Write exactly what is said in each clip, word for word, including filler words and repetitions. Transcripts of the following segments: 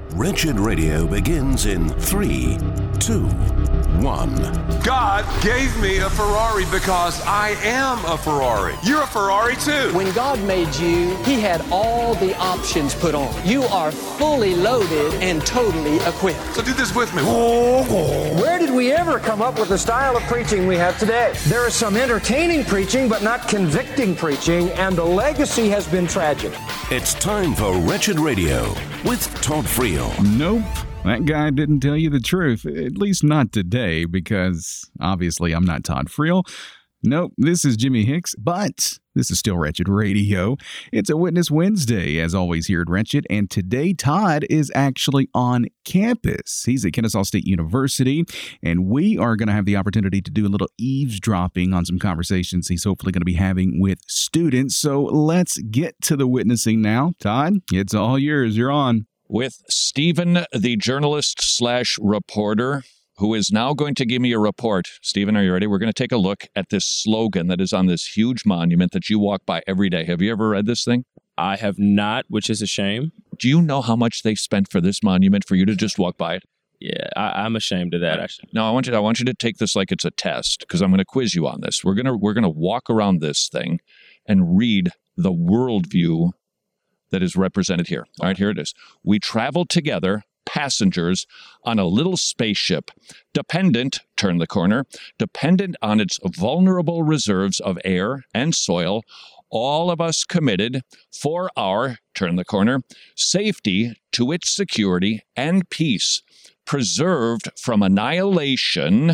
Wretched Radio begins in three, two, one. God gave me a Ferrari because I am a Ferrari. You're a Ferrari too. When God made you, He had all the options put on. You are fully loaded and totally equipped. So do this with me. Where did we ever come up with the style of preaching we have today? There is some entertaining preaching, but not convicting preaching, and the legacy has been tragic. It's time for Wretched Radio with Todd Friel. Nope. That guy didn't tell you the truth, at least not today, because obviously I'm not Todd Friel. Nope, this is Jimmy Hicks, but this is still Wretched Radio. It's a Witness Wednesday, as always, here at Wretched, and today Todd is actually on campus. He's at Kennesaw State University, and we are going to have the opportunity to do a little eavesdropping on some conversations he's hopefully going to be having with students. So let's get to the witnessing now. Todd, it's all yours. You're on. With Stephen, the journalist slash reporter, who is now going to give me a report. Stephen, are you ready? We're going to take a look at this slogan that is on this huge monument that you walk by every day. Have you ever read this thing? I have not, which is a shame. Do you know how much they spent for this monument for you to just walk by it? Yeah, I, I'm ashamed of that, actually. No, I want you to, I want you to take this like it's a test, because I'm going to quiz you on this. We're going to we're going to walk around this thing and read the worldview that is represented here. All right, here it is. We travel together, passengers, on a little spaceship, dependent, turn the corner, dependent on its vulnerable reserves of air and soil, all of us committed for our, turn the corner, safety to its security and peace, preserved from annihilation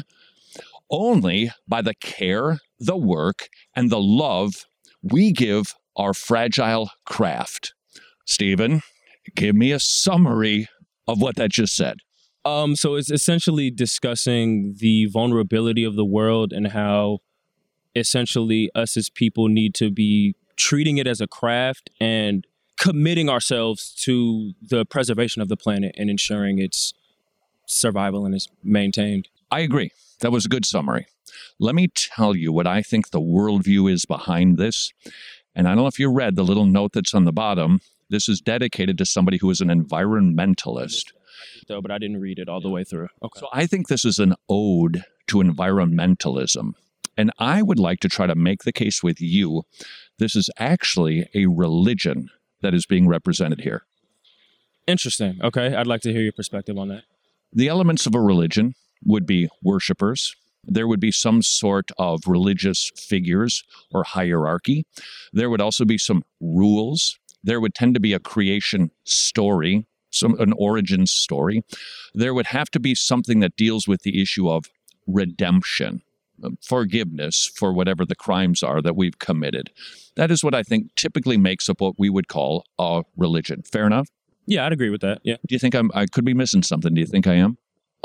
only by the care, the work, and the love we give our fragile craft. Stephen, give me a summary of what that just said. Um, so it's essentially discussing the vulnerability of the world and how essentially us as people need to be treating it as a craft and committing ourselves to the preservation of the planet and ensuring its survival and is maintained. I agree. That was a good summary. Let me tell you what I think the worldview is behind this. And I don't know if you read the little note that's on the bottom. This is dedicated to somebody who is an environmentalist. So, but I didn't read it all the way through. Okay. So I think this is an ode to environmentalism. And I would like to try to make the case with you. This is actually a religion that is being represented here. Interesting. Okay. I'd like to hear your perspective on that. The elements of a religion would be worshipers. There would be some sort of religious figures or hierarchy. There would also be some rules. There would tend to be a creation story, some an origin story. There would have to be something that deals with the issue of redemption, forgiveness for whatever the crimes are that we've committed. That is what I think typically makes up what we would call a religion. Fair enough? Yeah, I'd agree with that. Yeah. Do you think I'm, I could be missing something? Do you think I am?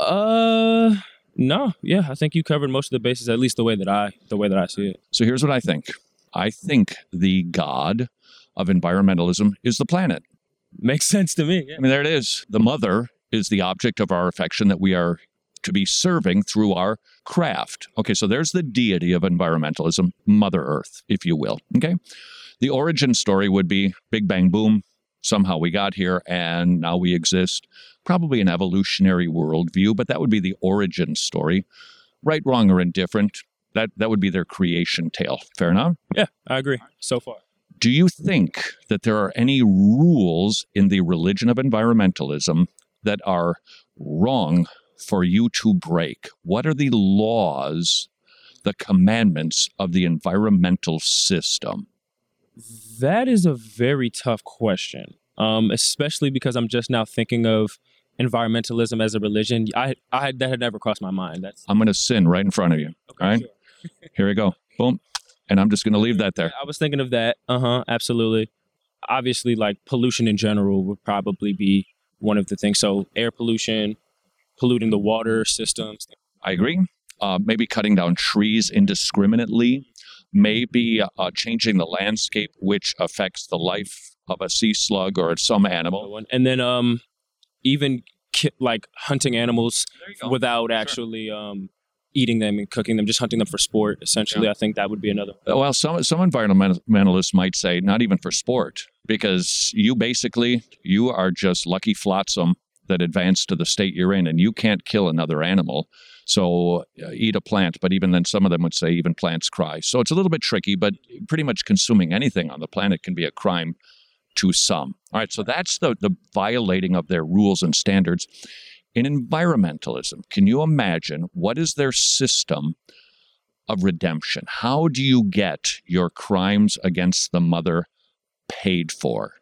Uh, no. Yeah, I think you covered most of the bases, at least the way that I, the way that I see it. So here's what I think. I think the God of environmentalism is the planet. Makes sense to me. Yeah. I mean, there it is. The mother is the object of our affection that we are to be serving through our craft. Okay, so there's the deity of environmentalism, Mother Earth, if you will. Okay, the origin story would be Big Bang Boom. Somehow we got here and now we exist. Probably an evolutionary worldview, but that would be the origin story. Right, wrong, or indifferent, that, that would be their creation tale. Fair enough? Yeah, I agree so far. Do you think that there are any rules in the religion of environmentalism that are wrong for you to break? What are the laws, the commandments of the environmental system? That is a very tough question, um, especially because I'm just now thinking of environmentalism as a religion. I, I that had never crossed my mind. That's I'm going to sin right in front of you. Okay, all right, sure. Here we go. Boom. And I'm just going to leave that there. I was thinking of that. Uh-huh, absolutely. Obviously, like pollution in general would probably be one of the things. So air pollution, polluting the water systems. I agree. Uh, maybe cutting down trees indiscriminately. Maybe uh, changing the landscape, which affects the life of a sea slug or some animal. And then um, even ki- like hunting animals without sure. actually... Um, eating them and cooking them, just hunting them for sport, essentially. Yeah. I think that would be another. Well, some some environmentalists might say not even for sport, because you basically, you are just lucky flotsam that advance to the state you're in, and you can't kill another animal. So uh, eat a plant, but even then some of them would say even plants cry. So it's a little bit tricky, but pretty much consuming anything on the planet can be a crime to some. All right, so that's the, the violating of their rules and standards. In environmentalism, can you imagine what is their system of redemption? How do you get your crimes against the mother paid for?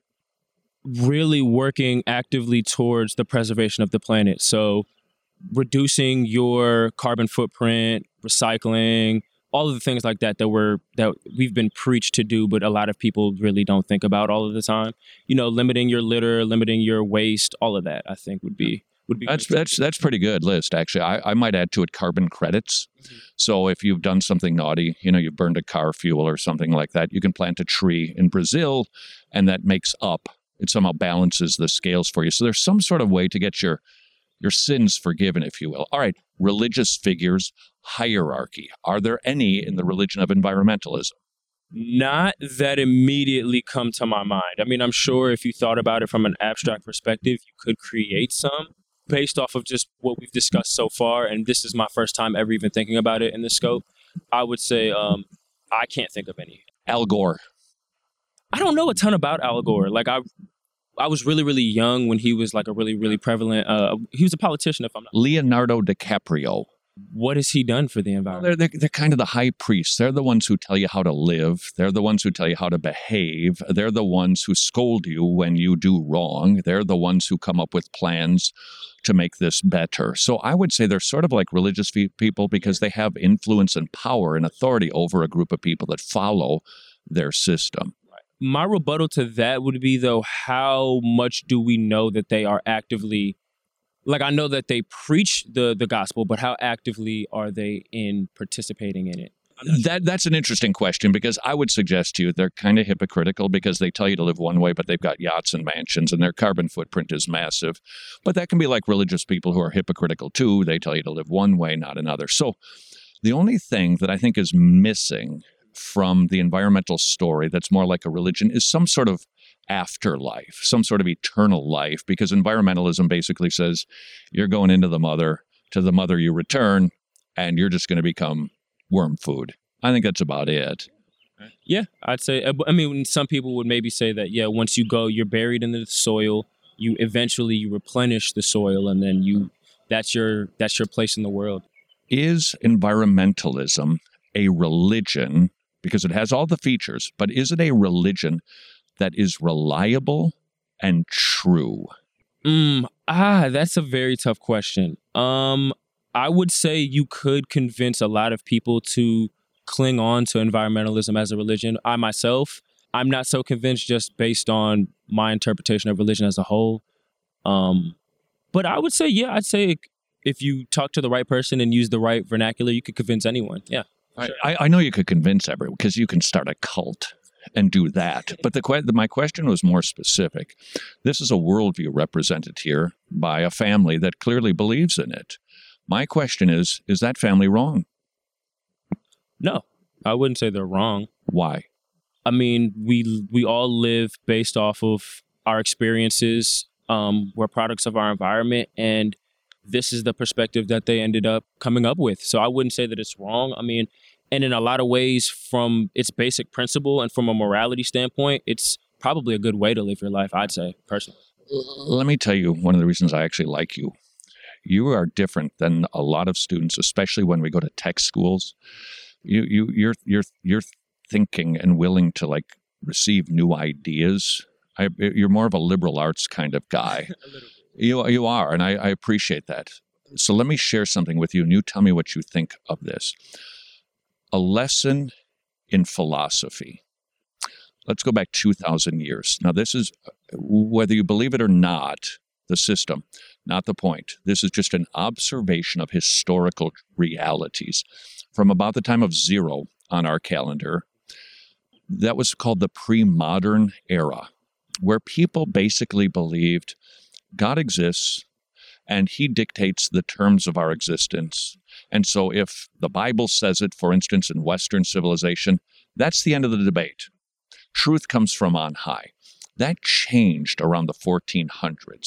Really working actively towards the preservation of the planet. So reducing your carbon footprint, recycling, all of the things like that that we're that we've been preached to do, but a lot of people really don't think about all of the time. You know, limiting your litter, limiting your waste, all of that, I think would be would be. That's that's that's pretty good list, actually. I, I might add to it carbon credits. Mm-hmm. So if you've done something naughty, you know, you've burned a car fuel or something like that, you can plant a tree in Brazil, and that makes up. It somehow balances the scales for you. So there's some sort of way to get your your sins forgiven, if you will. All right, religious figures, hierarchy. Are there any in the religion of environmentalism? Not that immediately come to my mind. I mean, I'm sure if you thought about it from an abstract perspective, you could create some based off of just what we've discussed so far. And this is my first time ever even thinking about it in the scope. I would say um, I can't think of any. Al Gore. I don't know a ton about Al Gore. Like I, I was really, really young when he was like a really, really prevalent. Uh, he was a politician, if I'm not. Leonardo DiCaprio. What has he done for the environment? Well, they're, they're they're kind of the high priests. They're the ones who tell you how to live. They're the ones who tell you how to behave. They're the ones who scold you when you do wrong. They're the ones who come up with plans to make this better. So I would say they're sort of like religious fe- people because they have influence and power and authority over a group of people that follow their system. My rebuttal to that would be, though, how much do we know that they are actively, like I know that they preach the, the gospel, but how actively are they in participating in it? That That's an interesting question because I would suggest to you they're kind of hypocritical because they tell you to live one way, but they've got yachts and mansions and their carbon footprint is massive. But that can be like religious people who are hypocritical too. They tell you to live one way, not another. So the only thing that I think is missing from the environmental story that's more like a religion is some sort of afterlife, some sort of eternal life, because environmentalism basically says you're going into the mother, to the mother you return, and you're just going to become worm food. I think that's about it. Yeah, I'd say, I mean, some people would maybe say that, yeah, once you go, you're buried in the soil, you eventually you replenish the soil, and then you, that's your, that's your place in the world. Is environmentalism a religion? Because it has all the features, but is it a religion that is reliable and true? Mm, ah, that's a very tough question. Um, I would say you could convince a lot of people to cling on to environmentalism as a religion. I myself, I'm not so convinced just based on my interpretation of religion as a whole. Um, but I would say, yeah, I'd say if you talk to the right person and use the right vernacular, you could convince anyone. Yeah. Sure. I, I know you could convince everyone because you can start a cult and do that. But the, que- my question was more specific. This is a worldview represented here by a family that clearly believes in it. My question is, is that family wrong? No, I wouldn't say they're wrong. Why? I mean, we we all live based off of our experiences. Um, we're products of our environment, and this is the perspective that they ended up coming up with. So I wouldn't say that it's wrong. I mean, and in a lot of ways, from its basic principle and from a morality standpoint, it's probably a good way to live your life, I'd say, personally. Let me tell you one of the reasons I actually like you. You are different than a lot of students, especially when we go to tech schools. You, you, you're, you're, you're thinking and willing to like receive new ideas. I, you're more of a liberal arts kind of guy. You, you are, and I, I appreciate that. So let me share something with you, and you tell me what you think of this. A lesson in philosophy. Let's go back two thousand years. Now, this is, whether you believe it or not, the system, not the point. This is just an observation of historical realities from about the time of zero on our calendar. That was called the pre-modern era, where people basically believed God exists and he dictates the terms of our existence. And so if the Bible says it, for instance, in Western civilization, that's the end of the debate. Truth comes from on high. That changed around the fourteen hundreds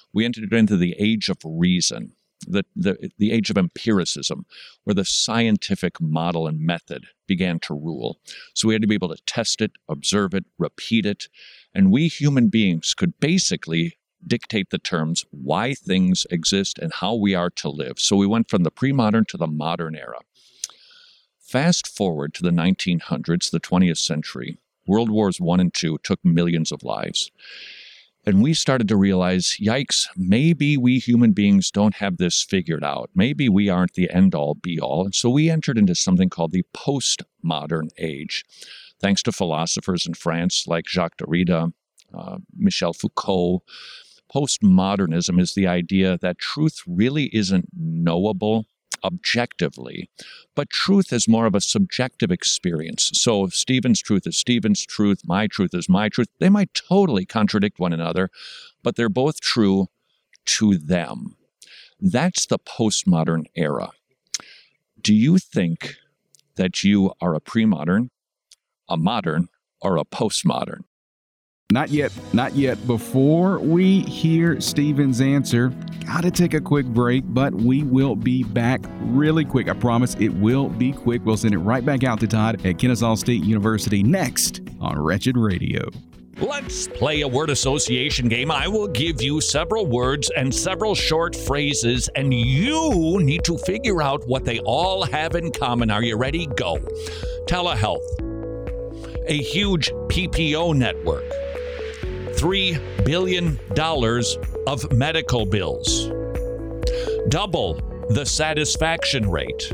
We entered into the age of reason, the, the, the age of empiricism, where the scientific model and method began to rule. So we had to be able to test it, observe it, repeat it, and we human beings could basically dictate the terms why things exist and how we are to live. So we went from the pre-modern to the modern era. Fast forward to the nineteen hundreds, the twentieth century, World Wars One and Two took millions of lives. And we started to realize, yikes, maybe we human beings don't have this figured out. Maybe we aren't the end-all, be-all. And so we entered into something called the postmodern age. Thanks to philosophers in France like Jacques Derrida, uh, Michel Foucault. Postmodernism is the idea that truth really isn't knowable objectively, but truth is more of a subjective experience. So if Stephen's truth is Stephen's truth, my truth is my truth, they might totally contradict one another, but they're both true to them. That's the postmodern era. Do you think that you are a pre-modern, a modern, or a postmodern? Not yet, not yet. Before we hear Stephen's answer, gotta take a quick break, but we will be back really quick. I promise it will be quick. We'll send it right back out to Todd at Kennesaw State University next on Wretched Radio. Let's play a word association game. I will give you several words and several short phrases, and you need to figure out what they all have in common. Are you ready? Go. Telehealth. A huge P P O network. three billion dollars of medical bills. Double the satisfaction rate.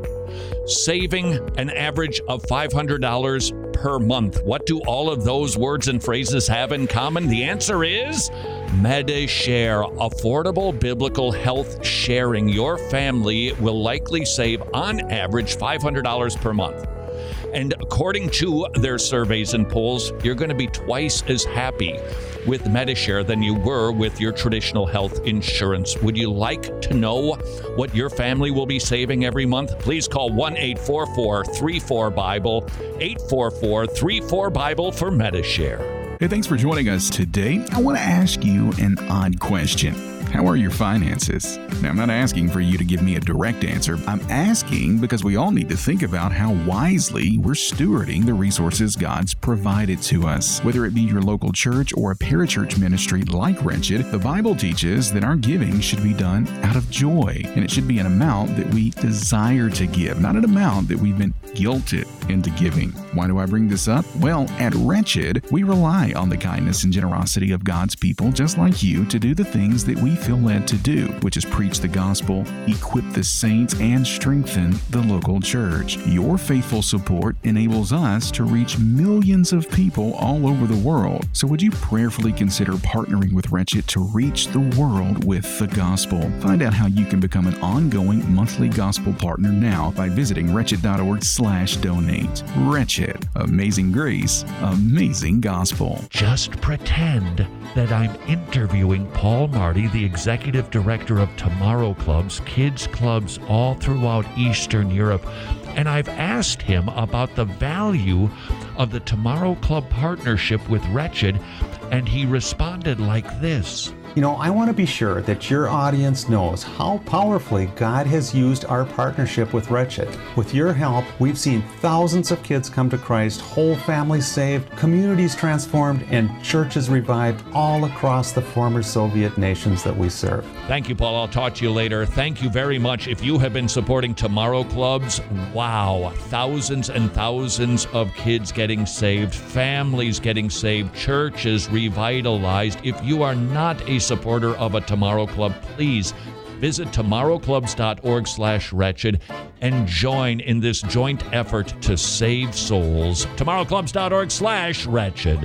Saving an average of five hundred dollars per month. What do all of those words and phrases have in common? The answer is Medi-Share, affordable biblical health sharing. Your family will likely save on average five hundred dollars per month. And according to their surveys and polls, you're going to be twice as happy with Medi-Share than you were with your traditional health insurance. Would you like to know what your family will be saving every month? Please call one eight four four, three four, Bible, eight four four, three four, Bible for Medi-Share. Hey, thanks for joining us today. I want to ask you an odd question. How are your finances? Now, I'm not asking for you to give me a direct answer. I'm asking because we all need to think about how wisely we're stewarding the resources God's provided to us. Whether it be your local church or a parachurch ministry like Wretched, the Bible teaches that our giving should be done out of joy, and it should be an amount that we desire to give, not an amount that we've been guilted into giving. Why do I bring this up? Well, at Wretched, we rely on the kindness and generosity of God's people just like you to do the things that we feel led to do, which is preach the gospel, equip the saints, and strengthen the local church. Your faithful support enables us to reach millions of people all over the world. So would you prayerfully consider partnering with Wretched to reach the world with the gospel? Find out how you can become an ongoing monthly gospel partner now by visiting wretched.org slash donate. Wretched. Amazing grace. Amazing gospel. Just pretend that I'm interviewing Paul Marty, the executive director of Tomorrow Clubs, kids clubs all throughout Eastern Europe, and I've asked him about the value of the Tomorrow Club partnership with Wretched, and he responded like this. You know, I want to be sure that your audience knows how powerfully God has used our partnership with Wretched. With your help, we've seen thousands of kids come to Christ, whole families saved, communities transformed, and churches revived all across the former Soviet nations that we serve. Thank you, Paul. I'll talk to you later. Thank you very much. If you have been supporting Tomorrow Clubs, wow, thousands and thousands of kids getting saved, families getting saved, churches revitalized. If you are not a supporter of a Tomorrow Club, please visit tomorrowclubs.org slash wretched and join in this joint effort to save souls. tomorrowclubs.org slash wretched.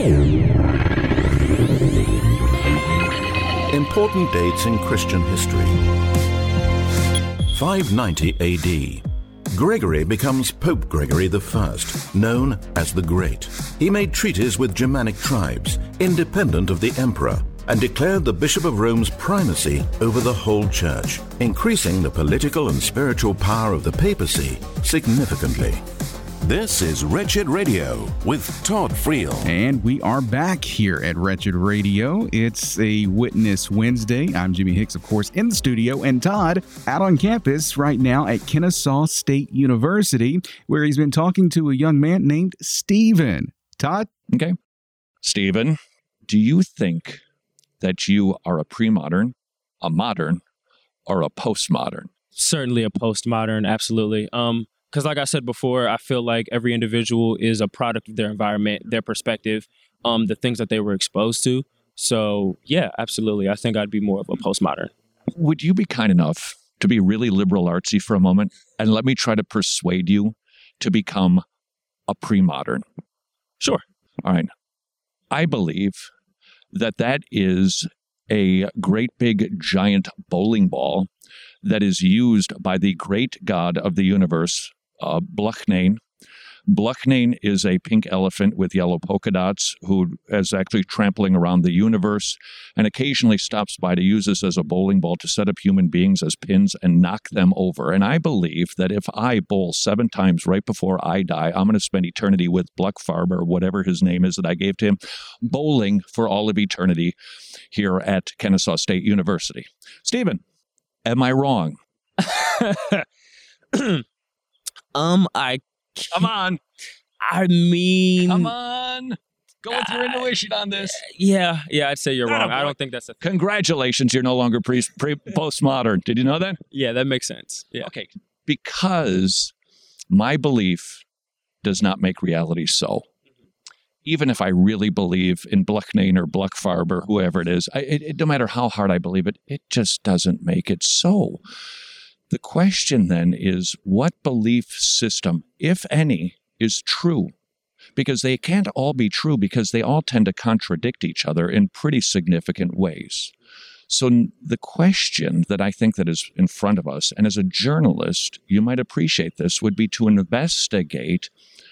Important dates in Christian history. five ninety A D. Gregory becomes Pope Gregory the First, known as the Great. He made treaties with Germanic tribes, independent of the emperor, and declared the Bishop of Rome's primacy over the whole church, increasing the political and spiritual power of the papacy significantly. This is Wretched Radio with Todd Friel. And we are back here at Wretched Radio. It's a Witness Wednesday. I'm Jimmy Hicks, of course, in the studio, and Todd out on campus right now at Kennesaw State University, where he's been talking to a young man named Stephen. Todd? Okay. Stephen, do you think that you are a pre-modern, a modern, or a postmodern? Certainly a postmodern, absolutely. Um, because like I said before, I feel like every individual is a product of their environment, their perspective, um, the things that they were exposed to. So yeah, absolutely. I think I'd be more of a postmodern. Would you be kind enough to be really liberal artsy for a moment and let me try to persuade you to become a pre-modern? Sure. All right. I believe that that is a great big giant bowling ball that is used by the great god of the universe, uh, Bluchnain. Bluchnain is a pink elephant with yellow polka dots who is actually trampling around the universe and occasionally stops by to use this as a bowling ball to set up human beings as pins and knock them over. And I believe that if I bowl seven times right before I die, I'm going to spend eternity with Bluchfarb, or whatever his name is that I gave to him, bowling for all of eternity here at Kennesaw State University. Stephen, am I wrong? um, I Come on. I mean... Come on. Go with your intuition on this. Yeah, yeah, I'd say you're Not wrong. a I boy. don't think that's a... Congratulations, you're no longer pre, pre postmodern. Did you know that? Yeah, that makes sense. Yeah. Okay. Because my belief does not make reality so. Even if I really believe in Bluchnain or Bluchfarb or whoever it is, I, it, it, no matter how hard I believe it, it just doesn't make it so. The question then is, what belief system, if any, is true? Because they can't all be true because they all tend to contradict each other in pretty significant ways. So the question that I think that is in front of us, and as a journalist, you might appreciate this, would be to investigate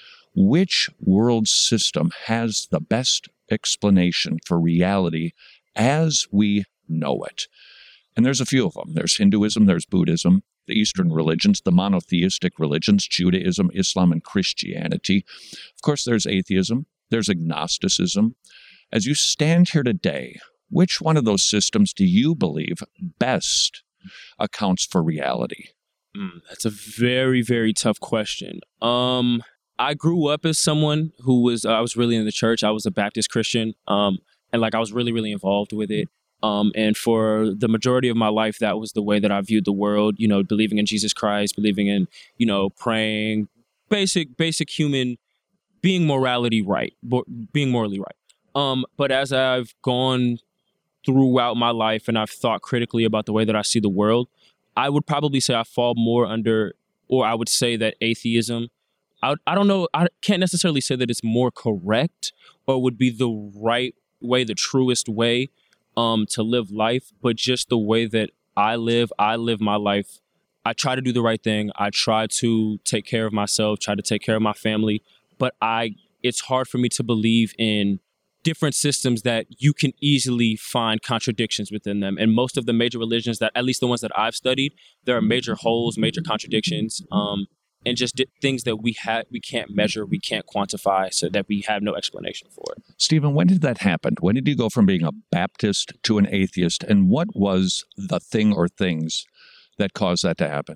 which world system has the best explanation for reality as we know it. And there's a few of them. There's Hinduism, there's Buddhism, the Eastern religions, the monotheistic religions, Judaism, Islam, and Christianity. Of course, there's atheism, there's agnosticism. As you stand here today, which one of those systems do you believe best accounts for reality? Mm, that's a very, very tough question. Um, I grew up as someone who was, uh, I was really in the church. I was a Baptist Christian, um, and like I was really, really involved with it. Um, and for the majority of my life, that was the way that I viewed the world, you know, believing in Jesus Christ, believing in, you know, praying, basic, basic human, being morality right, being morally right. Um, but as I've gone throughout my life and I've thought critically about the way that I see the world, I would probably say I fall more under, or I would say that atheism, I, I don't know, I can't necessarily say that it's more correct or would be the right way, the truest way um, to live life, but just the way that I live, I live my life. I try to do the right thing. I try to take care of myself, try to take care of my family, but I, it's hard for me to believe in different systems that you can easily find contradictions within them. And most of the major religions that, at least the ones that I've studied, there are major holes, major contradictions, um, and just di- things that we have, we can't measure, we can't quantify, so that we have no explanation for it. Stephen, when did that happen? When did you go from being a Baptist to an atheist? And what was the thing or things that caused that to happen?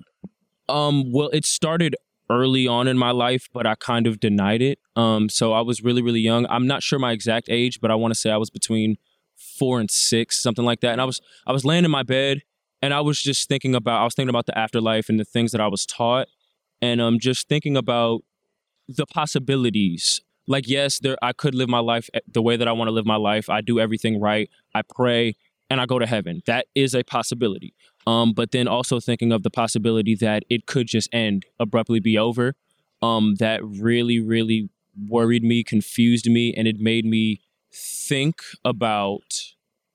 Um, well, it started early on in my life, but I kind of denied it. Um, so I was really, really young. I'm not sure my exact age, but I want to say I was between four and six, something like that. And I was, I was laying in my bed and I was just thinking about, I was thinking about the afterlife and the things that I was taught. And um, just thinking about the possibilities. Like, yes, there I could live my life the way that I want to live my life. I do everything right. I pray and I go to heaven. That is a possibility. Um, but then also thinking of the possibility that it could just end, abruptly be over. Um, that really, really worried me, confused me, and it made me think about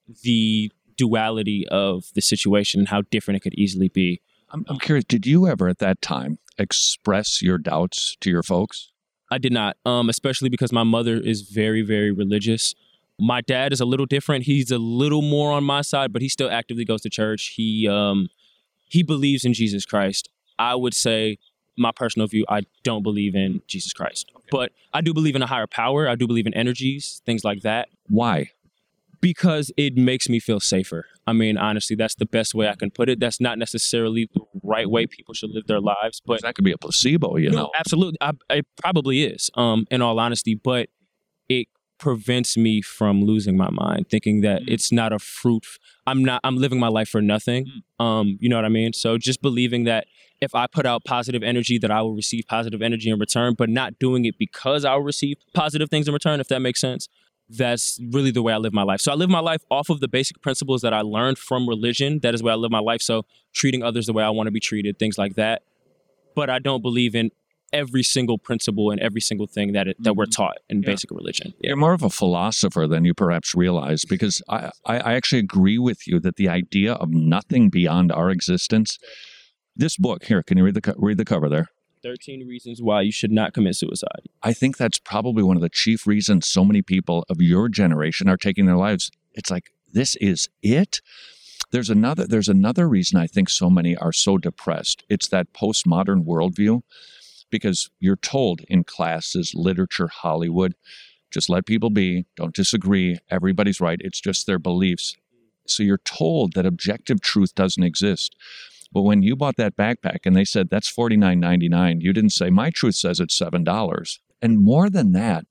the duality of the situation and how different it could easily be. I'm, I'm curious, did you ever at that time express your doubts to your folks? I did not, um, especially because my mother is very, very religious. My dad is a little different. He's a little more on my side, but he still actively goes to church. He um, he believes in Jesus Christ. I would say my personal view, I don't believe in Jesus Christ. Okay. But I do believe in a higher power. I do believe in energies, things like that. Why? Because it makes me feel safer. I mean, honestly, that's the best way I can put it. That's not necessarily the right way people should live their lives, but that could be a placebo, you no, know. Absolutely, I, it probably is. Um, in all honesty, but it prevents me from losing my mind, thinking that mm-hmm. it's not a fruit. I'm not. I'm living my life for nothing. Mm-hmm. Um, you know what I mean? So just believing that if I put out positive energy, that I will receive positive energy in return, but not doing it because I will receive positive things in return. If that makes sense. That's really the way I live my life. So I live my life off of the basic principles that I learned from religion. That is the way I live my life. So treating others the way I want to be treated, things like that. But I don't believe in every single principle and every single thing that it, that we're taught in yeah. basic religion. Yeah. You're more of a philosopher than you perhaps realize, because I, I, I actually agree with you that the idea of nothing beyond our existence, this book, here, can you read the read the cover there? thirteen Reasons Why You Should Not Commit Suicide. I think that's probably one of the chief reasons so many people of your generation are taking their lives. It's like, this is it? There's another, there's another reason I think so many are so depressed. It's that postmodern worldview, because you're told in classes, literature, Hollywood, just let people be, don't disagree, everybody's right, it's just their beliefs. So you're told that objective truth doesn't exist. But when you bought that backpack and they said, that's forty-nine ninety-nine, you didn't say, my truth says it's seven dollars. And more than that,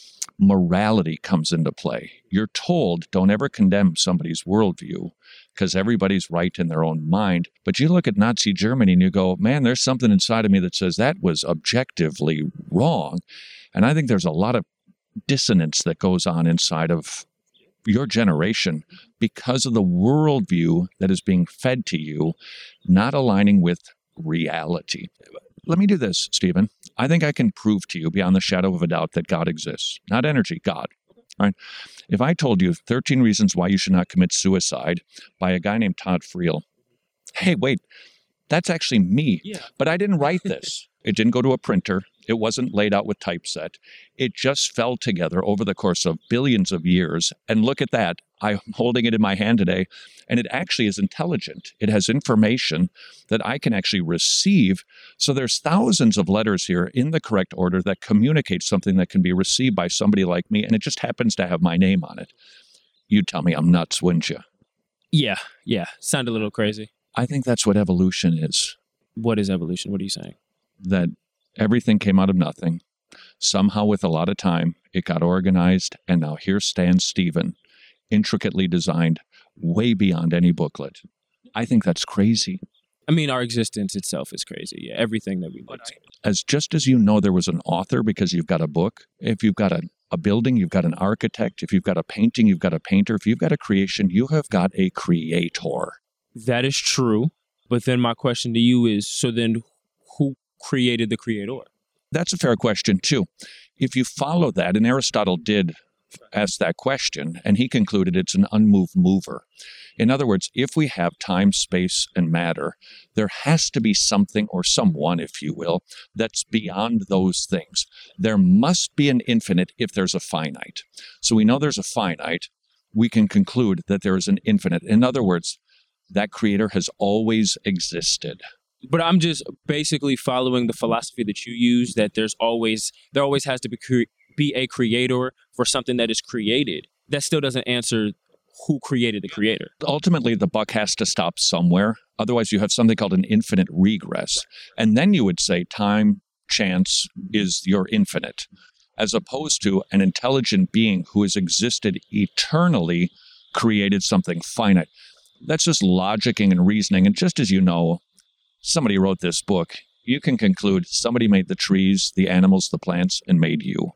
morality comes into play. You're told, don't ever condemn somebody's worldview because everybody's right in their own mind. But you look at Nazi Germany and you go, man, there's something inside of me that says that was objectively wrong. And I think there's a lot of dissonance that goes on inside of your generation because of the worldview that is being fed to you, not aligning with reality. Let me do this, Stephen. I think I can prove to you beyond the shadow of a doubt that God exists. Not energy, God. All right? If I told you thirteen Reasons Why You Should Not Commit Suicide by a guy named Todd Friel, hey, wait, that's actually me. Yeah. But I didn't write this. It didn't go to a printer. It wasn't laid out with typeset. It just fell together over the course of billions of years. And look at that. I'm holding it in my hand today, and it actually is intelligent. It has information that I can actually receive. So there's thousands of letters here in the correct order that communicate something that can be received by somebody like me, and it just happens to have my name on it. You tell me I'm nuts, wouldn't you? Yeah, yeah. Sound a little crazy. I think that's what evolution is. What is evolution? What are you saying? That everything came out of nothing. Somehow, with a lot of time, it got organized, and now here stands Stephen, intricately designed, way beyond any booklet. I think that's crazy. I mean, our existence itself is crazy. Yeah, everything that we do. As just as you know there was an author because you've got a book, if you've got a, a building, you've got an architect. If you've got a painting, you've got a painter. If you've got a creation, you have got a creator. That is true. But then my question to you is, so then who created the creator? That's a fair question, too. If you follow that, and Aristotle did ask that question, and he concluded it's an unmoved mover. In other words, if we have time, space, and matter, there has to be something or someone, if you will, that's beyond those things. There must be an infinite if there's a finite. So we know there's a finite. We can conclude that there is an infinite. In other words, that creator has always existed. But I'm just basically following the philosophy that you use, that there's always, there always has to be, cre- be a creator for something that is created. That still doesn't answer who created the creator. Ultimately, the buck has to stop somewhere. Otherwise, you have something called an infinite regress. And then you would say time, chance is your infinite, as opposed to an intelligent being who has existed eternally, created something finite. That's just logicking and reasoning. And just as you know, somebody wrote this book, you can conclude somebody made the trees, the animals, the plants, and made you.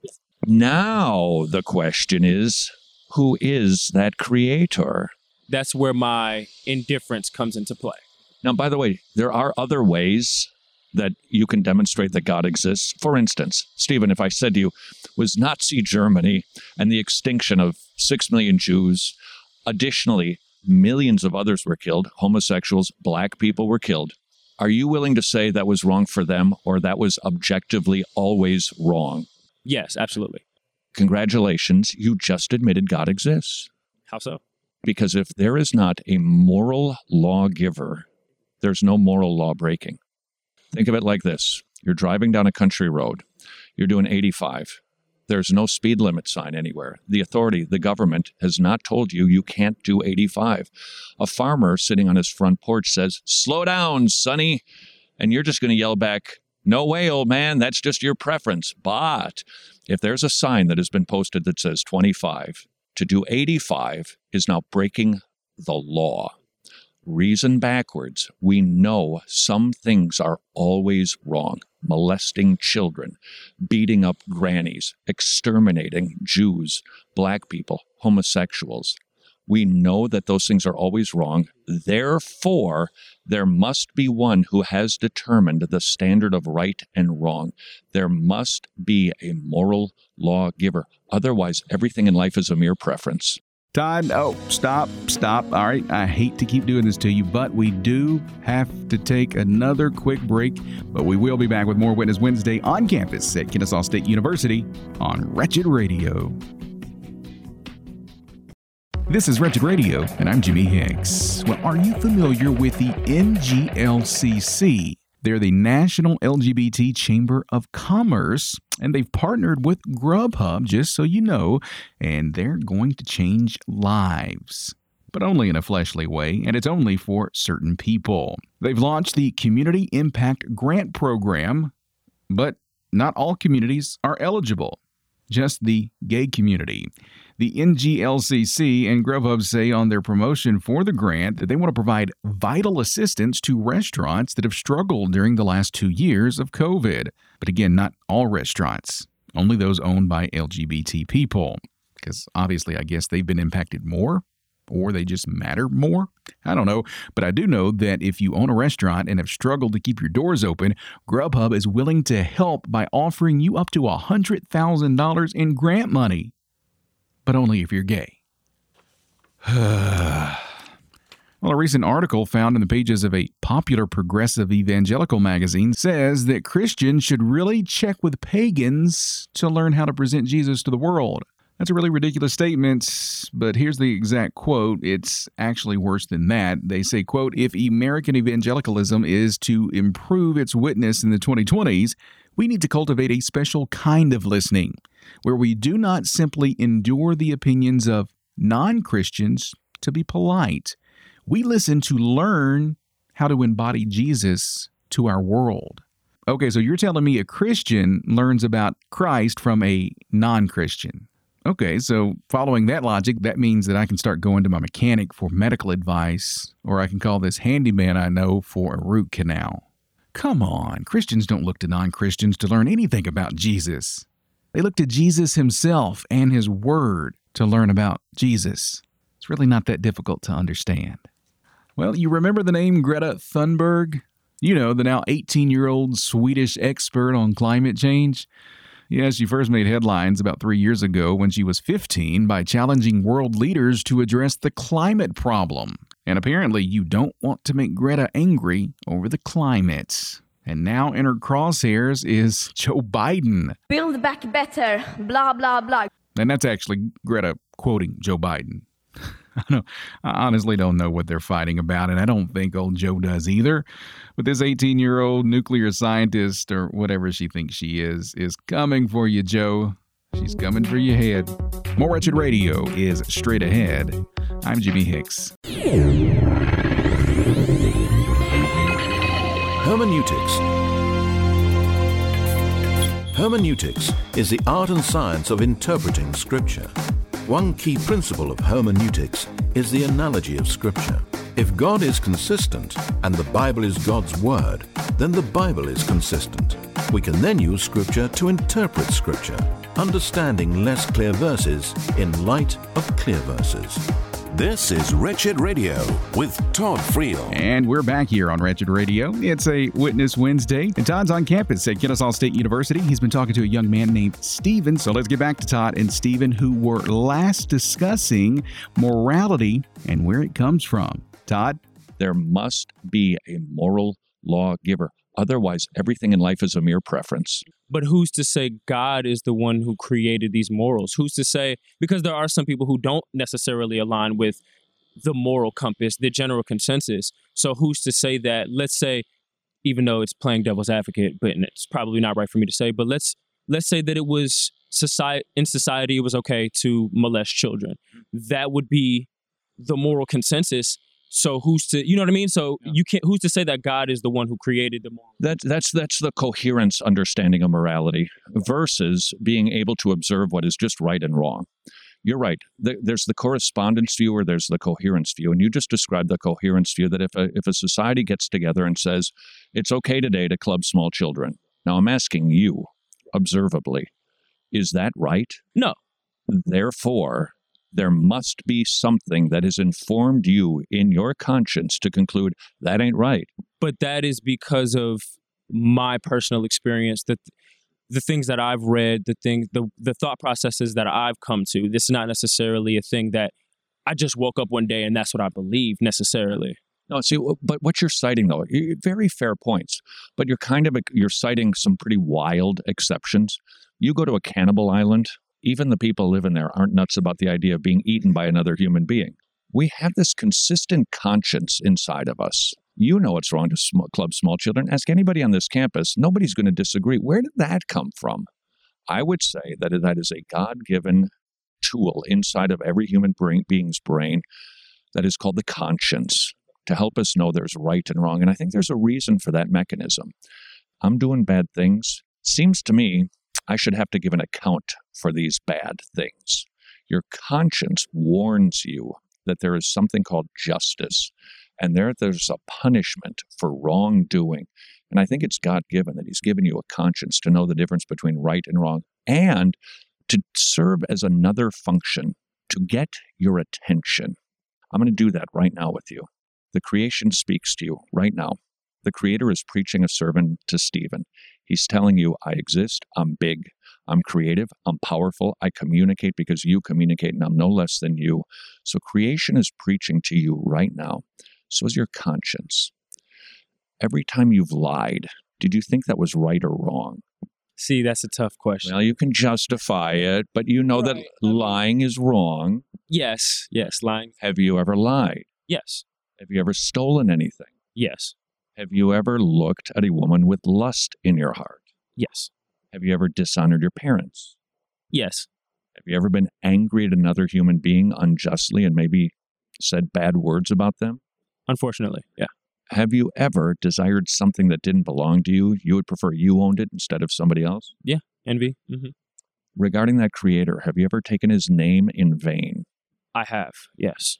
Now the question is, who is that creator? That's where my indifference comes into play. Now, by the way, there are other ways that you can demonstrate that God exists. For instance, Stephen, if I said to you, was Nazi Germany and the extinction of six million Jews, additionally, millions of others were killed, homosexuals, black people were killed. Are you willing to say that was wrong for them, or that was objectively always wrong? Yes, absolutely. Congratulations, you just admitted God exists. How so? Because if there is not a moral lawgiver, there's no moral law breaking. Think of it like this. You're driving down a country road. You're doing eighty-five. There's no speed limit sign anywhere. The authority, the government, has not told you you can't do eighty-five. A farmer sitting on his front porch says, "Slow down, sonny." And you're just going to yell back, "No way, old man, that's just your preference." But if there's a sign that has been posted that says twenty-five, to do eighty-five is now breaking the law. Reason backwards. We know some things are always wrong. Molesting children, beating up grannies, exterminating Jews, black people, homosexuals. We know that those things are always wrong. Therefore, there must be one who has determined the standard of right and wrong. There must be a moral lawgiver. Otherwise, everything in life is a mere preference. Todd, oh, stop, stop. All right, I hate to keep doing this to you, but we do have to take another quick break. But we will be back with more Witness Wednesday on campus at Kennesaw State University on Wretched Radio. This is Wretched Radio, and I'm Jimmy Hicks. Well, are you familiar with the N G L C C? They're the National L G B T Chamber of Commerce, and they've partnered with Grubhub, just so you know, and they're going to change lives, but only in a fleshly way, and it's only for certain people. They've launched the Community Impact Grant Program, but not all communities are eligible, just the gay community. The N G L C C and Grubhub say on their promotion for the grant that they want to provide vital assistance to restaurants that have struggled during the last two years of COVID. But again, not all restaurants, only those owned by L G B T people. Because obviously, I guess they've been impacted more, or they just matter more. I don't know, but I do know that if you own a restaurant and have struggled to keep your doors open, Grubhub is willing to help by offering you up to one hundred thousand dollars in grant money. But only if you're gay. Well, a recent article found in the pages of a popular progressive evangelical magazine says that Christians should really check with pagans to learn how to present Jesus to the world. That's a really ridiculous statement, but here's the exact quote. It's actually worse than that. They say, quote, "If American evangelicalism is to improve its witness in the twenty twenties, we need to cultivate a special kind of listening, where we do not simply endure the opinions of non-Christians to be polite. We listen to learn how to embody Jesus to our world." Okay, so you're telling me a Christian learns about Christ from a non-Christian. Okay, so following that logic, that means that I can start going to my mechanic for medical advice, or I can call this handyman I know for a root canal. Come on, Christians don't look to non-Christians to learn anything about Jesus. They look to Jesus himself and his word to learn about Jesus. It's really not that difficult to understand. Well, you remember the name Greta Thunberg? You know, the now eighteen-year-old Swedish expert on climate change. Yeah, she first made headlines about three years ago when she was fifteen by challenging world leaders to address the climate problem. And apparently you don't want to make Greta angry over the climate. And now in her crosshairs is Joe Biden. Build back better, blah, blah, blah. And that's actually Greta quoting Joe Biden. I, don't, I honestly don't know what they're fighting about, and I don't think old Joe does either. But this eighteen-year-old nuclear scientist, or whatever she thinks she is, is coming for you, Joe. She's coming for your head. More Wretched Radio is straight ahead. I'm Jimmy Hicks. Hermeneutics. Hermeneutics is the art and science of interpreting Scripture. One key principle of hermeneutics is the analogy of Scripture. If God is consistent and the Bible is God's Word, then the Bible is consistent. We can then use Scripture to interpret Scripture, understanding less clear verses in light of clear verses. This is Wretched Radio with Todd Friel. And we're back here on Wretched Radio. It's a Witness Wednesday, and Todd's on campus at Kennesaw State University. He's been talking to a young man named Stephen. So let's get back to Todd and Stephen, who were last discussing morality and where it comes from. Todd? There must be a moral lawgiver. Otherwise, everything in life is a mere preference. But who's to say God is the one who created these morals? Who's to say, because there are some people who don't necessarily align with the moral compass, the general consensus. So who's to say that, let's say even though it's playing devil's advocate, but it's probably not right for me to say. But let's let's say that it was society in society, it was okay to molest children. That would be the moral consensus. So who's to, you know what I mean? So you can't, who's to say that God is the one who created the moral? That, that's, that's the coherence understanding of morality versus being able to observe what is just right and wrong. You're right. There's the correspondence view or there's the coherence view. And you just described the coherence view that if a, if a society gets together and says, it's okay today to club small children. Now I'm asking you, observably, is that right? No. Therefore, there must be something that has informed you in your conscience to conclude that ain't right. But that is because of my personal experience, that the things that I've read, the things, the the thought processes that I've come to. This is not necessarily a thing that I just woke up one day and that's what I believe necessarily. No, see, but what you're citing though, very fair points. But you're kind of you're citing some pretty wild exceptions. You go to a cannibal island. Even the people living there aren't nuts about the idea of being eaten by another human being. We have this consistent conscience inside of us. You know it's wrong to sm- club small children. Ask anybody on this campus. Nobody's going to disagree. Where did that come from? I would say that that is a God-given tool inside of every human brain, being's brain that is called the conscience to help us know there's right and wrong. And I think there's a reason for that mechanism. I'm doing bad things. Seems to me I should have to give an account for these bad things. Your conscience warns you that there is something called justice, and there there's a punishment for wrongdoing. And I think it's God-given that he's given you a conscience to know the difference between right and wrong, and to serve as another function, to get your attention. I'm going to do that right now with you. The creation speaks to you right now. The Creator is preaching a sermon to Stephen. He's telling you, I exist, I'm big, I'm creative, I'm powerful, I communicate because you communicate, and I'm no less than you. So creation is preaching to you right now. So is your conscience. Every time you've lied, did you think that was right or wrong? See, that's a tough question. Well, you can justify it, but you know right. that lying is wrong. Yes, yes, lying. Have you ever lied? Yes. Have you ever stolen anything? Yes. Have you ever looked at a woman with lust in your heart? Yes. Have you ever dishonored your parents? Yes. Have you ever been angry at another human being unjustly and maybe said bad words about them? Unfortunately, yeah. Have you ever desired something that didn't belong to you? You would prefer you owned it instead of somebody else? Yeah, envy. Mm-hmm. Regarding that Creator, have you ever taken his name in vain? I have, yes.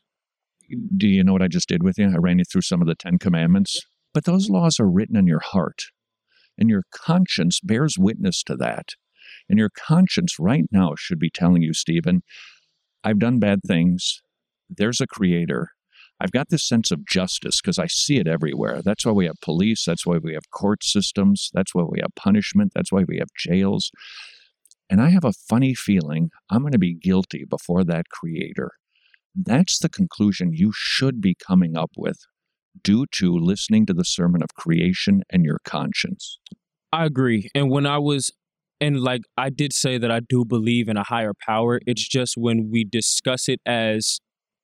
Do you know what I just did with you? I ran you through some of the Ten Commandments. Yeah. But those laws are written in your heart, and your conscience bears witness to that. And your conscience right now should be telling you, Stephen, I've done bad things. There's a Creator. I've got this sense of justice because I see it everywhere. That's why we have police. That's why we have court systems. That's why we have punishment. That's why we have jails. And I have a funny feeling I'm going to be guilty before that Creator. That's the conclusion you should be coming up with due to listening to the sermon of creation and your conscience. I agree. And when I was, and like I did say that I do believe in a higher power, it's just when we discuss it as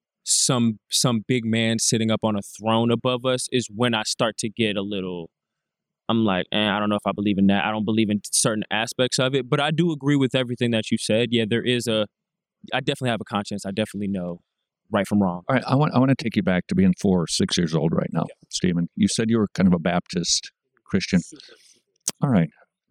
some some big man sitting up on a throne above us is when I start to get a little, I'm like, eh, I don't know if I believe in that. I don't believe in certain aspects of it, but I do agree with everything that you said. Yeah, there is a, I definitely have a conscience. I definitely know right from wrong. All right, I want I want to take you back to being four or six years old right now, yeah. Stephen. You said you were kind of a Baptist Christian. All right.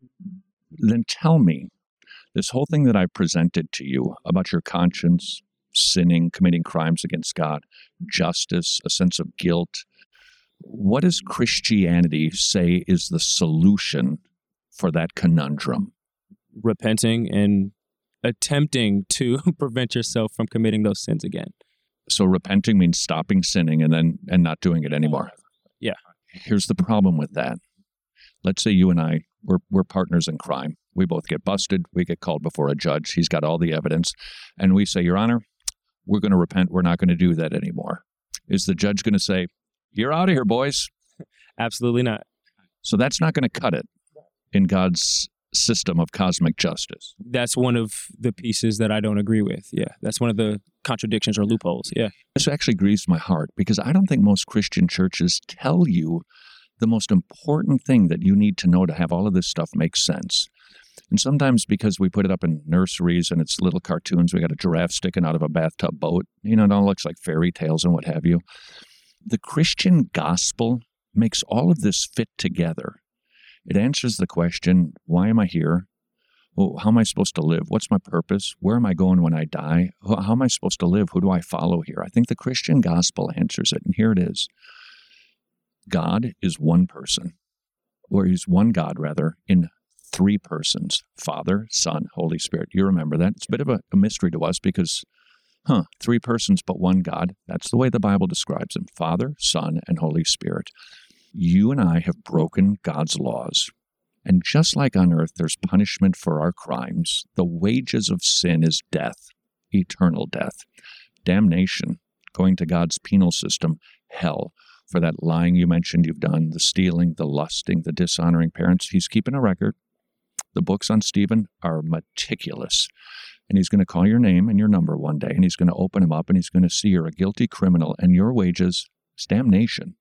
Then tell me, this whole thing that I presented to you about your conscience, sinning, committing crimes against God, justice, a sense of guilt, what does Christianity say is the solution for that conundrum? Repenting and attempting to prevent yourself from committing those sins again. So repenting means stopping sinning and then and not doing it anymore. Yeah. Here's the problem with that. Let's say you and I, we're, we're partners in crime. We both get busted. We get called before a judge. He's got all the evidence. And we say, Your Honor, we're going to repent. We're not going to do that anymore. Is the judge going to say, you're out of here, boys? Absolutely not. So that's not going to cut it in God's system of cosmic justice. That's one of the pieces that I don't agree with. Yeah, that's one of the contradictions or loopholes. Yeah. This actually grieves my heart because I don't think most Christian churches tell you the most important thing that you need to know to have all of this stuff make sense. And sometimes because we put it up in nurseries and it's little cartoons, we got a giraffe sticking out of a bathtub boat, you know, it all looks like fairy tales and what have you. The Christian gospel makes all of this fit together. It answers the question, why am I here? Well, how am I supposed to live? What's my purpose? Where am I going when I die? How am I supposed to live? Who do I follow here? I think the Christian gospel answers it, and here it is. God is one person, or he's one God, rather, in three persons, Father, Son, Holy Spirit. You remember that? It's a bit of a, a mystery to us because, huh, three persons but one God. That's the way the Bible describes him, Father, Son, and Holy Spirit. You and I have broken God's laws. And just like on earth, there's punishment for our crimes. The wages of sin is death, eternal death, damnation, going to God's penal system, hell, for that lying you mentioned you've done, the stealing, the lusting, the dishonoring parents. He's keeping a record. The books on Stephen are meticulous. And he's going to call your name and your number one day, and he's going to open them up, and he's going to see you're a guilty criminal, and your wages is damnation.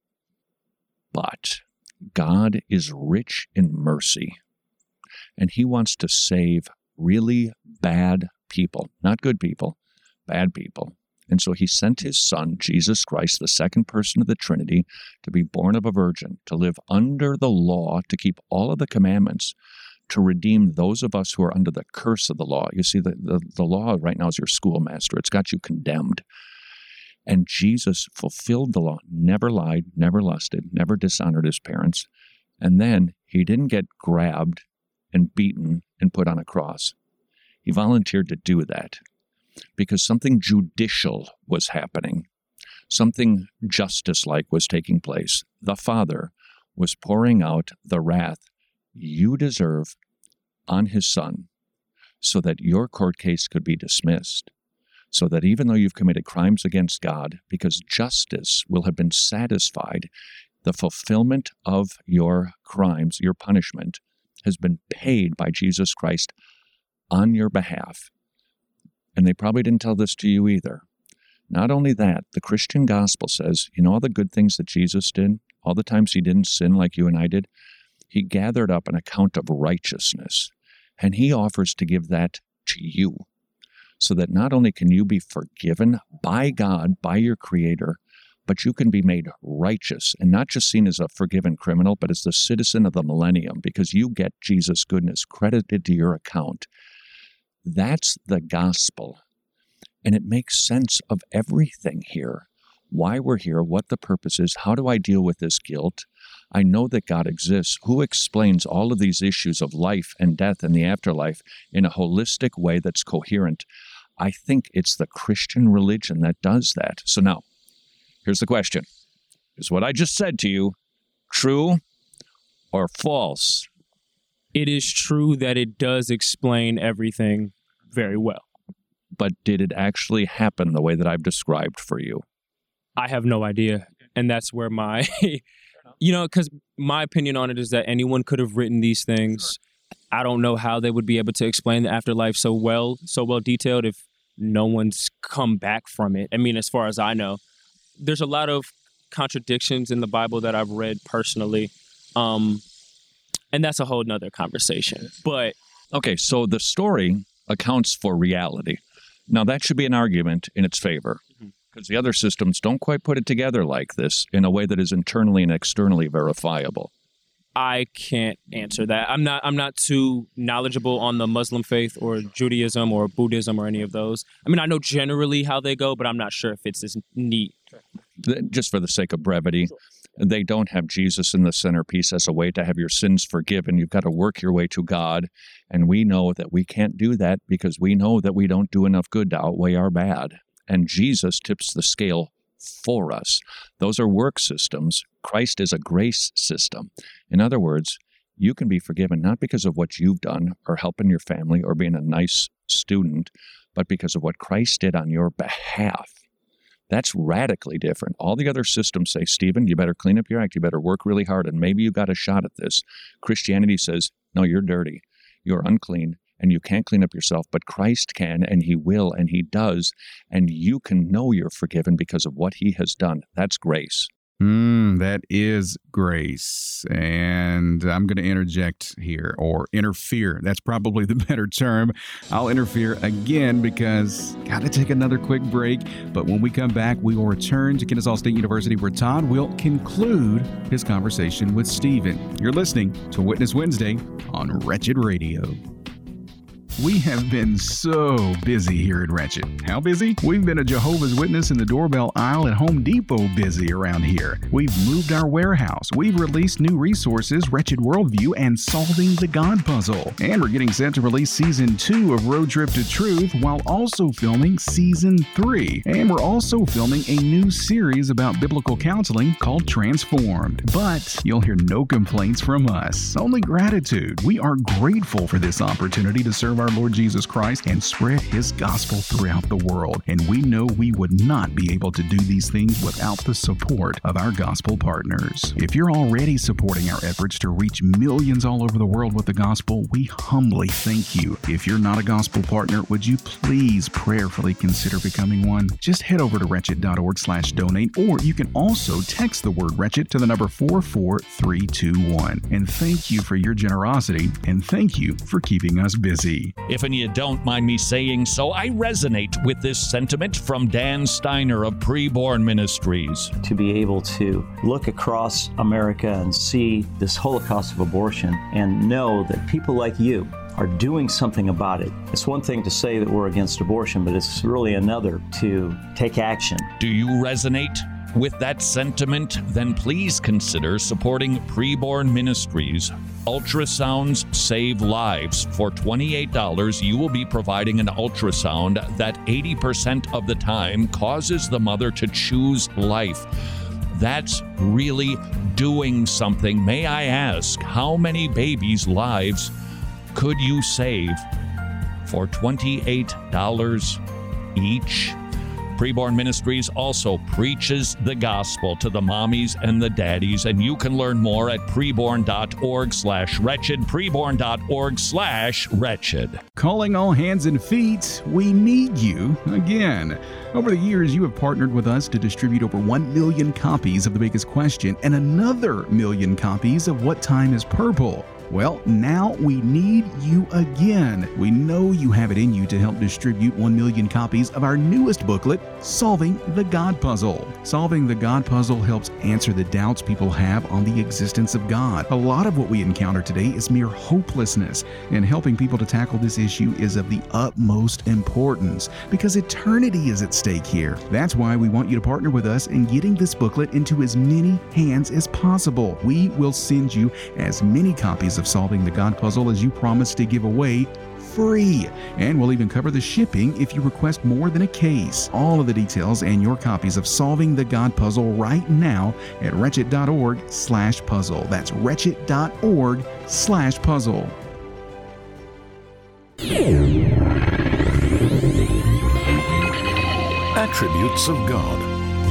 But God is rich in mercy, and he wants to save really bad people, not good people, bad people. And so he sent his son, Jesus Christ, the second person of the Trinity, to be born of a virgin, to live under the law, to keep all of the commandments, to redeem those of us who are under the curse of the law. You see, the, the, the law right now is your schoolmaster. It's got you condemned. And Jesus fulfilled the law, never lied, never lusted, never dishonored his parents. And then he didn't get grabbed and beaten and put on a cross. He volunteered to do that because something judicial was happening. Something justice-like was taking place. The Father was pouring out the wrath you deserve on his Son so that your court case could be dismissed. So that even though you've committed crimes against God, because justice will have been satisfied, the fulfillment of your crimes, your punishment, has been paid by Jesus Christ on your behalf. And they probably didn't tell this to you either. Not only that, the Christian gospel says, you know all the good things that Jesus did? All the times he didn't sin like you and I did? He gathered up an account of righteousness, and he offers to give that to you. So that not only can you be forgiven by God, by your Creator, but you can be made righteous and not just seen as a forgiven criminal, but as the citizen of the millennium because you get Jesus' goodness credited to your account. That's the gospel. And it makes sense of everything here. Why we're here, what the purpose is, how do I deal with this guilt? I know that God exists. Who explains all of these issues of life and death and the afterlife in a holistic way that's coherent? I think it's the Christian religion that does that. So now, here's the question. Is what I just said to you true or false? It is true that it does explain everything very well. But did it actually happen the way that I've described for you? I have no idea. And that's where my, you know, because my opinion on it is that anyone could have written these things. I don't know how they would be able to explain the afterlife so well, so well detailed if no one's come back from it. I mean, as far as I know, there's a lot of contradictions in the Bible that I've read personally. Um, and that's a whole nother conversation. But okay, so the story accounts for reality. Now, that should be an argument in its favor. Because the other systems don't quite put it together like this in a way that is internally and externally verifiable. I can't answer that. I'm not I'm not too knowledgeable on the Muslim faith or Judaism or Buddhism or any of those. I mean, I know generally how they go, but I'm not sure if it's as neat. Just for the sake of brevity, they don't have Jesus in the centerpiece as a way to have your sins forgiven. You've got to work your way to God. And we know that we can't do that because we know that we don't do enough good to outweigh our bad. And Jesus tips the scale for us. Those are work systems. Christ is a grace system. In other words, you can be forgiven not because of what you've done or helping your family or being a nice student, but because of what Christ did on your behalf. That's radically different. All the other systems say, Stephen, you better clean up your act. You better work really hard, and maybe you got a shot at this. Christianity says, no, you're dirty. You're unclean. And you can't clean up yourself, but Christ can, and he will, and he does, and you can know you're forgiven because of what he has done. That's grace. Mm, that is grace. And I'm going to interject here, or interfere. That's probably the better term. I'll interfere again because got to take another quick break. But when we come back, we will return to Kennesaw State University, where Todd will conclude his conversation with Stephen. You're listening to Witness Wednesday on Wretched Radio. We have been so busy here at Wretched. How busy? We've been a Jehovah's Witness in the doorbell aisle at Home Depot busy around here. We've moved our warehouse. We've released new resources, Wretched Worldview, and Solving the God Puzzle. And we're getting set to release Season two of Road Trip to Truth while also filming Season three. And we're also filming a new series about biblical counseling called Transformed. But you'll hear no complaints from us, only gratitude. We are grateful for this opportunity to serve our Lord Jesus Christ and spread His gospel throughout the world. And we know we would not be able to do these things without the support of our gospel partners. If you're already supporting our efforts to reach millions all over the world with the gospel, we humbly thank you. If you're not a gospel partner, would you please prayerfully consider becoming one? Just head over to wretched dot org slash donate, or you can also text the word wretched to the number four four three two one. And thank you for your generosity, and thank you for keeping us busy. If and you don't mind me saying so, I resonate with this sentiment from Dan Steiner of Preborn Ministries. To be able to look across America and see this Holocaust of abortion and know that people like you are doing something about it. It's one thing to say that we're against abortion, but it's really another to take action. Do you resonate with that sentiment? Then please consider supporting Preborn Ministries. Ultrasounds save lives. For twenty-eight dollars, you will be providing an ultrasound that eighty percent of the time causes the mother to choose life. That's really doing something. May I ask, how many babies' lives could you save for twenty-eight dollars each? Preborn Ministries also preaches the gospel to the mommies and the daddies, and you can learn more at preborn dot org slash wretched, preborn dot org slash wretched. Calling all hands and feet, we need you again. Over the years, you have partnered with us to distribute over one million copies of The Biggest Question and another million copies of What Time is Purple. Well, now we need you again. We know you have it in you to help distribute one million copies of our newest booklet, Solving the God Puzzle. Solving the God Puzzle helps answer the doubts people have on the existence of God. A lot of what we encounter today is mere hopelessness, and helping people to tackle this issue is of the utmost importance because eternity is at stake here. That's why we want you to partner with us in getting this booklet into as many hands as possible. We will send you as many copies of Solving the God Puzzle as you promised to give away free. And we'll even cover the shipping if you request more than a case. All of the details and your copies of Solving the God Puzzle right now at wretched dot org slash puzzle. That's wretched dot org slash puzzle. Attributes of God.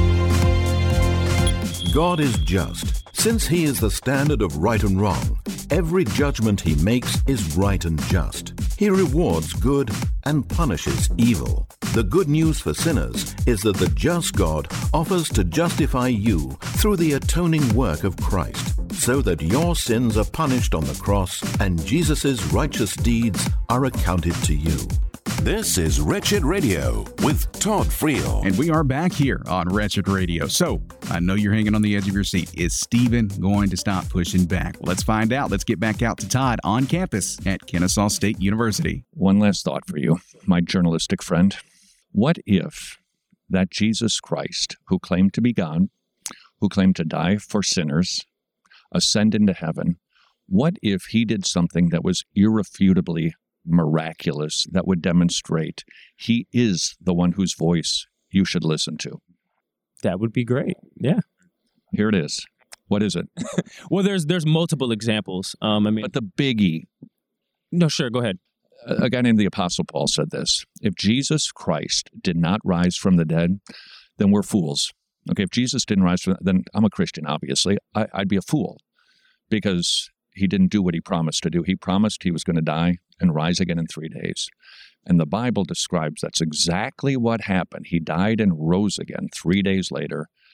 God is just. Since He is the standard of right and wrong, every judgment He makes is right and just. He rewards good and punishes evil. The good news for sinners is that the just God offers to justify you through the atoning work of Christ, so that your sins are punished on the cross and Jesus' righteous deeds are accounted to you. This is Wretched Radio with Todd Friel. And we are back here on Wretched Radio. So, I know you're hanging on the edge of your seat. Is Stephen going to stop pushing back? Let's find out. Let's get back out to Todd on campus at Kennesaw State University. One last thought for you, my journalistic friend. What if that Jesus Christ, who claimed to be God, who claimed to die for sinners, ascend into heaven, what if He did something that was irrefutably miraculous, that would demonstrate He is the one whose voice you should listen to? That would be great. Yeah. Here it is. What is it? Well, there's there's multiple examples. Um, I mean, but the biggie. No, sure. Go ahead. A, a guy named the Apostle Paul said this: if Jesus Christ did not rise from the dead, then we're fools. Okay, if Jesus didn't rise from, then I'm a Christian. Obviously, I, I'd be a fool because He didn't do what He promised to do. He promised He was going to die and rise again in three days. And the Bible describes that's exactly what happened. He died and rose again three days later.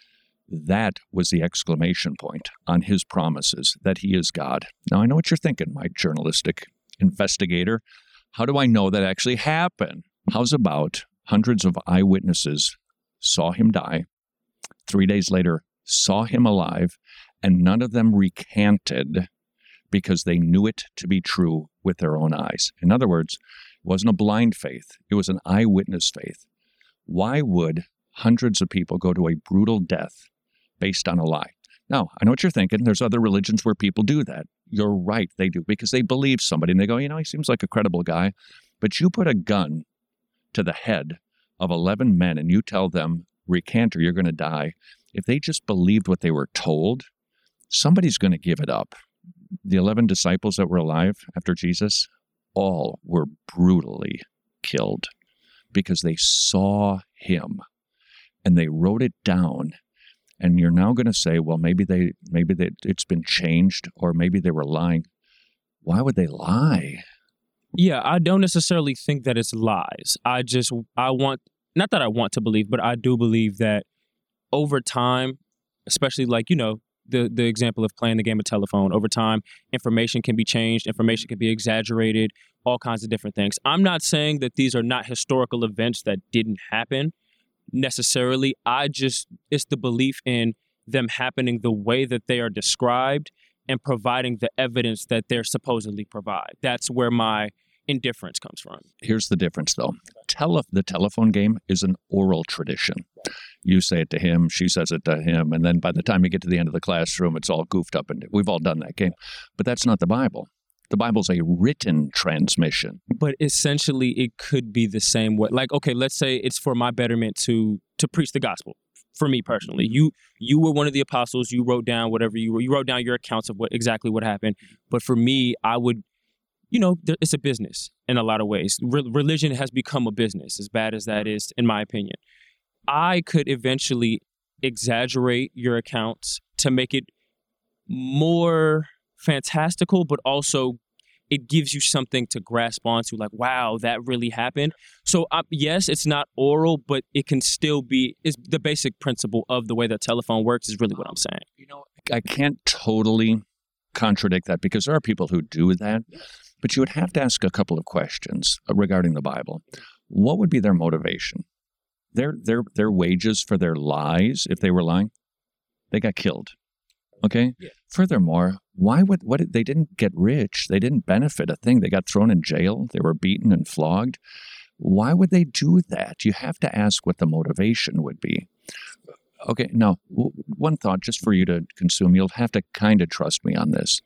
That was the exclamation point on his promises that he is God. Now, I know what you're thinking, my journalistic investigator. How do I know that actually happened? How's about hundreds of eyewitnesses saw him die, three days later saw him alive, and none of them recanted because they knew it to be true with their own eyes. In other words, it wasn't a blind faith. It was an eyewitness faith. Why would hundreds of people go to a brutal death based on a lie? Now, I know what you're thinking. There's other religions where people do that. You're right, they do, because they believe somebody, and they go, you know, he seems like a credible guy. But you put a gun to the head of eleven men, and you tell them, recant or you're going to die. If they just believed what they were told, somebody's going to give it up. The eleven disciples that were alive after Jesus, all were brutally killed because they saw him and they wrote it down. And you're now going to say, well, maybe they, maybe they, it's been changed, or maybe they were lying. Why would they lie? Yeah, I don't necessarily think that it's lies. I just, I want, not that I want to believe, but I do believe that over time, especially like, you know, the, the example of playing the game of telephone, over time, information can be changed, information can be exaggerated, all kinds of different things. I'm not saying that these are not historical events that didn't happen necessarily. I just, it's the belief in them happening the way that they are described and providing the evidence that they're supposedly provide. That's where my indifference comes from. Here's the difference, though. Tele- the telephone game is an oral tradition. You say it to him, she says it to him, and then by the time you get to the end of the classroom, it's all goofed up, and we've all done that game. But that's not the Bible. The Bible's a written transmission. But essentially, it could be the same way. Like, okay, let's say it's for my betterment to to preach the gospel. For me personally, you you were one of the apostles. You wrote down whatever you were. You wrote down your accounts of what exactly what happened. But for me, I would, you know, it's a business in a lot of ways. Re- religion has become a business, as bad as that is, in my opinion. I could eventually exaggerate your accounts to make it more fantastical, but also it gives you something to grasp onto, like, wow, that really happened. So uh, yes, it's not oral, but it can still be, it's the basic principle of the way that telephone works is really what I'm saying. You know, I can't totally contradict that because there are people who do that, but you would have to ask a couple of questions regarding the Bible. What would be their motivation? Their their their wages for their lies, if they were lying, they got killed. Okay? Yeah. Furthermore, why would what they didn't get rich? They didn't benefit a thing. They got thrown in jail. They were beaten and flogged. Why would they do that? You have to ask what the motivation would be. Okay, now, w- one thought just for you to consume. You'll have to kind of trust me on this.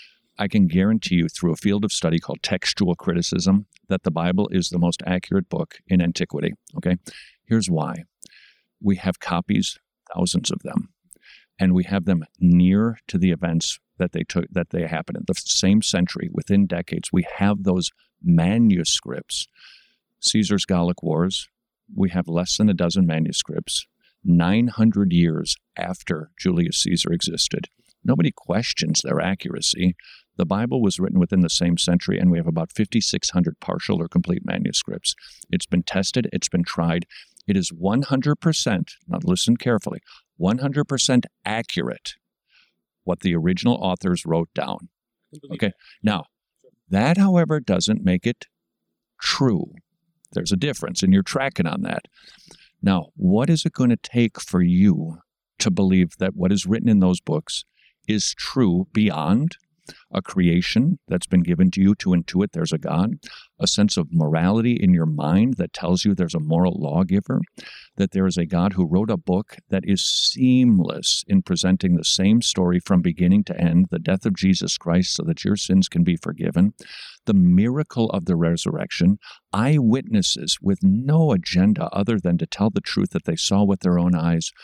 I can guarantee you through a field of study called textual criticism that the Bible is the most accurate book in antiquity. Okay? Here's why. We have copies, thousands of them. And we have them near to the events that they took, that they happened in the same century, within decades. We have those manuscripts. Caesar's Gallic Wars, we have less than a dozen manuscripts, nine hundred years after Julius Caesar existed. Nobody questions their accuracy. The Bible was written within the same century, and we have about fifty-six hundred partial or complete manuscripts. It's been tested. It's been tried. It is one hundred percent, now listen carefully, one hundred percent accurate what the original authors wrote down. Okay. Now, that, however, doesn't make it true. There's a difference, and you're tracking on that. Now, what is it going to take for you to believe that what is written in those books is true beyond a creation that's been given to you to intuit there's a God, a sense of morality in your mind that tells you there's a moral lawgiver, that there is a God who wrote a book that is seamless in presenting the same story from beginning to end, the death of Jesus Christ so that your sins can be forgiven, the miracle of the resurrection, eyewitnesses with no agenda other than to tell the truth that they saw with their own eyes.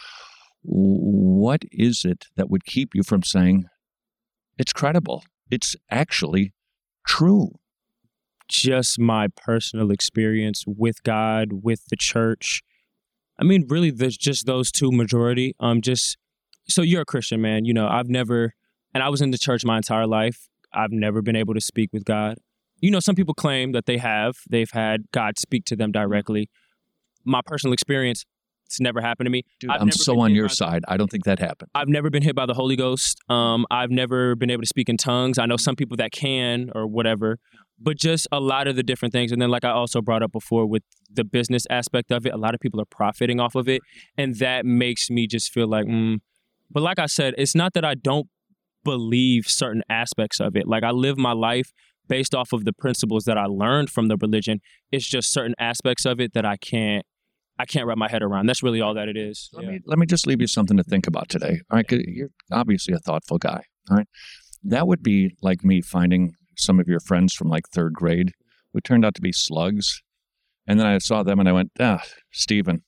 What is it that would keep you from saying, it's credible, it's actually true? Just my personal experience with God, with the church. I mean, really, there's just those two majority. Um, just so you're a Christian, man. You know, I've never, and I was in the church my entire life. I've never been able to speak with God. You know, some people claim that they have. They've had God speak to them directly. My personal experience, It's never happened to me. Dude, I've I'm never so been on hit your by- side. I don't think that happened. I've never been hit by the Holy Ghost. Um, I've never been able to speak in tongues. I know some people that can or whatever, but just a lot of the different things. And then like I also brought up before with the business aspect of it, a lot of people are profiting off of it. And that makes me just feel like, mm. But like I said, it's not that I don't believe certain aspects of it. Like I live my life based off of the principles that I learned from the religion. It's just certain aspects of it that I can't, I can't wrap my head around. That's really all that it is. Let Yeah. me let me just leave you something to think about today. All right, 'cause you're obviously a thoughtful guy. All right, that would be like me finding some of your friends from like third grade who turned out to be slugs, and then I saw them and I went, ah, Stephen,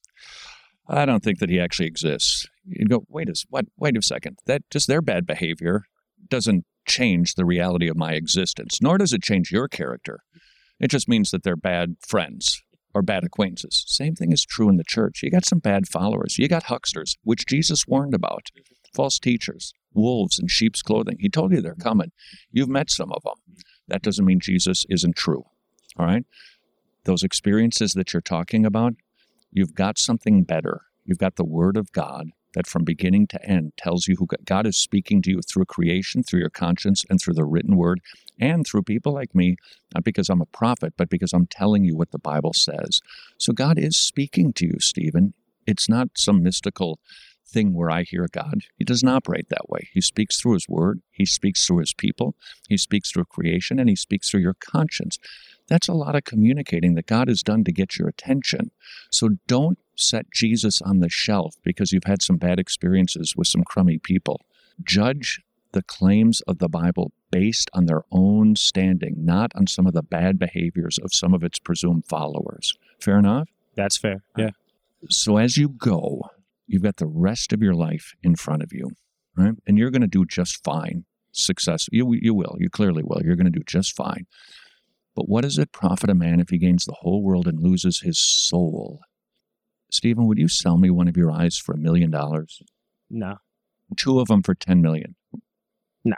I don't think that he actually exists. You'd go, wait a what? Wait a second. That just their bad behavior doesn't change the reality of my existence, nor does it change your character. It just means that they're bad friends or bad acquaintances. Same thing is true in the church. You got some bad followers. You got hucksters, which Jesus warned about, false teachers, wolves in sheep's clothing. He told you they're coming. You've met some of them. That doesn't mean Jesus isn't true, all right? Those experiences that you're talking about, you've got something better. You've got the Word of God that from beginning to end tells you who God is speaking to you through creation, through your conscience, and through the written Word, and through people like me, not because I'm a prophet, but because I'm telling you what the Bible says. So God is speaking to you, Stephen. It's not some mystical thing where I hear God. He doesn't operate that way. He speaks through His Word. He speaks through His people. He speaks through creation, and He speaks through your conscience. That's a lot of communicating that God has done to get your attention. So don't set Jesus on the shelf because you've had some bad experiences with some crummy people. Judge the claims of the Bible based on their own standing, not on some of the bad behaviors of some of its presumed followers. Fair enough? That's fair. Yeah. So as you go, you've got the rest of your life in front of you, right? And you're going to do just fine. Success. You, you will. You clearly will. You're going to do just fine. But what does it profit a man if he gains the whole world and loses his soul? Stephen, would you sell me one of your eyes for a million dollars? Nah. Two of them for ten million. Nah.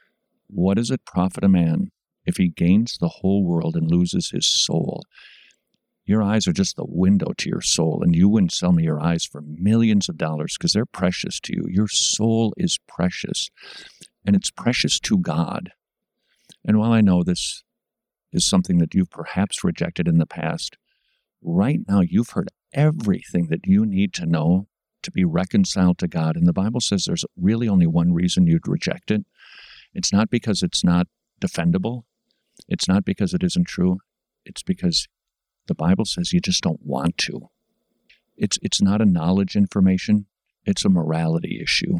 What does it profit a man if he gains the whole world and loses his soul? Your eyes are just the window to your soul, and you wouldn't sell me your eyes for millions of dollars because they're precious to you. Your soul is precious, and it's precious to God. And while I know this is something that you've perhaps rejected in the past, right now you've heard everything that you need to know to be reconciled to God. And the Bible says there's really only one reason you'd reject it. It's not because it's not defendable. It's not because it isn't true. It's because the Bible says you just don't want to. It's, it's not a knowledge information. It's a morality issue.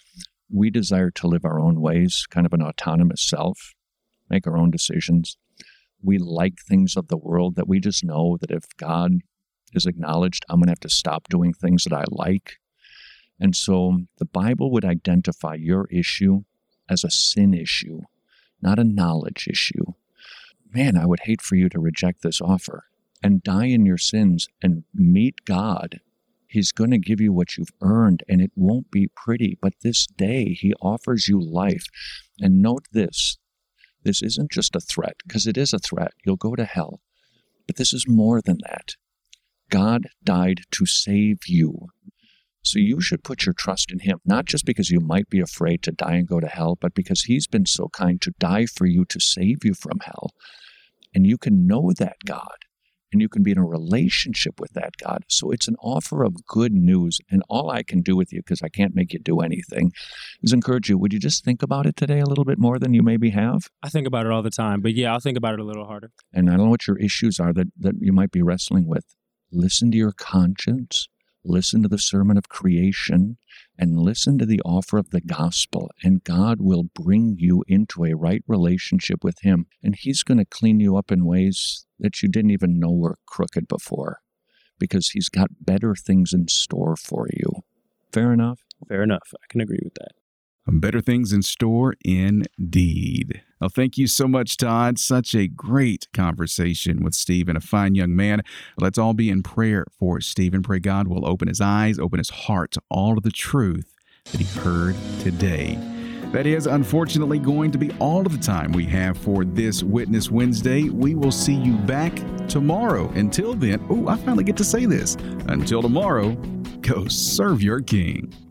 We desire to live our own ways, kind of an autonomous self, make our own decisions. We like things of the world that we just know that if God is acknowledged, I'm going to have to stop doing things that I like. And so the Bible would identify your issue as a sin issue, not a knowledge issue. Man, I would hate for you to reject this offer and die in your sins and meet God. He's going to give you what you've earned, and it won't be pretty. But this day, He offers you life. And note this. This isn't just a threat, because it is a threat. You'll go to hell. But this is more than that. God died to save you. So you should put your trust in Him, not just because you might be afraid to die and go to hell, but because He's been so kind to die for you to save you from hell. And you can know that God, and you can be in a relationship with that God. So it's an offer of good news. And all I can do with you, because I can't make you do anything, is encourage you. Would you just think about it today a little bit more than you maybe have? I think about it all the time, but yeah, I'll think about it a little harder. And I don't know what your issues are that, that you might be wrestling with. Listen to your conscience. Listen to the sermon of creation, and listen to the offer of the gospel, and God will bring you into a right relationship with Him, and He's going to clean you up in ways that you didn't even know were crooked before, because He's got better things in store for you. Fair enough? Fair enough. I can agree with that. Better things in store indeed. Well, thank you so much, Todd. Such a great conversation with Stephen, a fine young man. Let's all be in prayer for Stephen. Pray God will open his eyes, open his heart to all of the truth that he heard today. That is unfortunately going to be all of the time we have for this Witness Wednesday. We will see you back tomorrow. Until then, oh, I finally get to say this. Until tomorrow, Go serve your king.